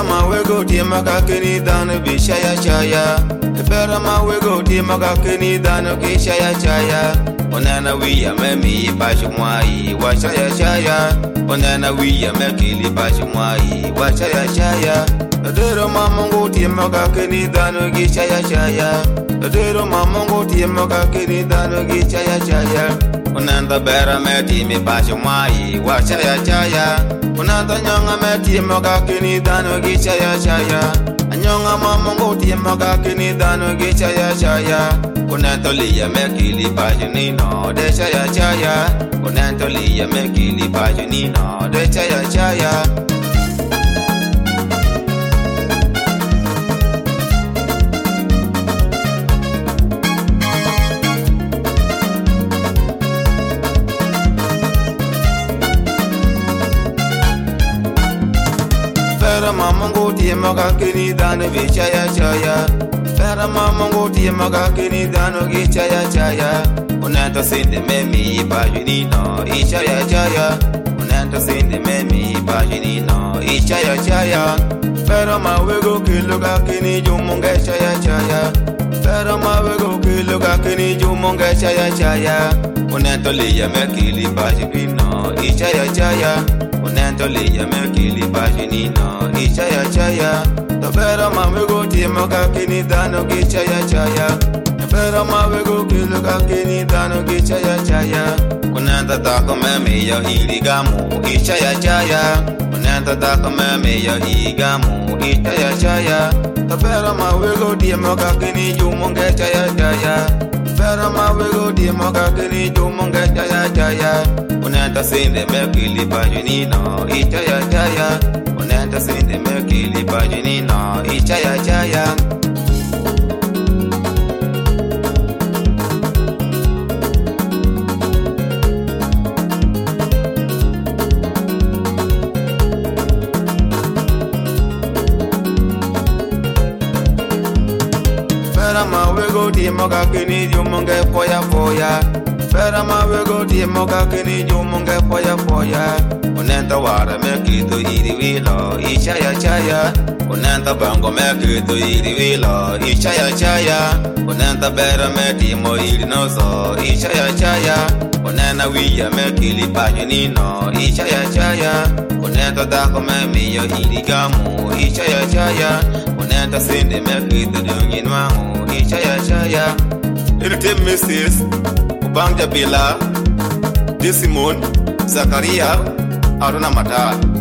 better my we go to Makakini than a be shaya. The better my we go to Makakini than a be shaya. Onana we a memi Pashumai, Washaya. Onana we a mekili Pashumai, Washaya. The little mamma go to Makakini than a gishaya. The little mamma go to Makakini than a gishaya. Onanda better meti me Pashumai, Washaya. Unanta nyonga meti Makakini dano gichaya chaya. Anyonga mamongo ti Makakini dano gichaya chaya. Unanta liya mekili pajunino de chaya chaya. Unanta liya mekili pajunino de chaya chaya. Fera mamongo ti Makakini dano gichaya chaya. Fera mamongo ti Makakini dano gichaya chaya. Unanta sinde memi pajunino ichaya chaya. Unanta sinde memi pajunino ichaya chaya. Fera mawego kiluga kini jumunga chaya chaya. Fera mawego kiluga kini jumunga chaya chaya. Unanta liya mekili pajunino ichaya chaya. Unanta liya mekili pajunino ichaya chaya. The better my we go to Makakini dano gichaya chaya. The better my we go Kilukakini dano gichaya chaya. Unanta tako meme yo iligamu ichaya chaya. Unanta tako meme yo igamu ichaya chaya. The better my we go to Makakini jumunga chaya chaya. Better my we go to Makakini jumunga chaya chaya. Unanta sinde mekili pajunino ichaya chaya. Unanta sinde mekili pajunino ichaya chaya. Better my we go to Makakini jumunga poya poya. Better my we go to Makakini jumunga poya poya. Unanta wara mekito iri wilo ichaya chaya. Unanta bango mekito iri wilo ichaya chaya. Unanta bera meti mo iri noso ichaya chaya. Unana wiya mekili pajunino ichaya chaya. Unanta dako memi yo iri gamu ichaya chaya. Unanta sinde mekito dunginwangu ichaya chaya. Irte Mrs. Ubangja Bila Disimon Zakaria Aruna Mata.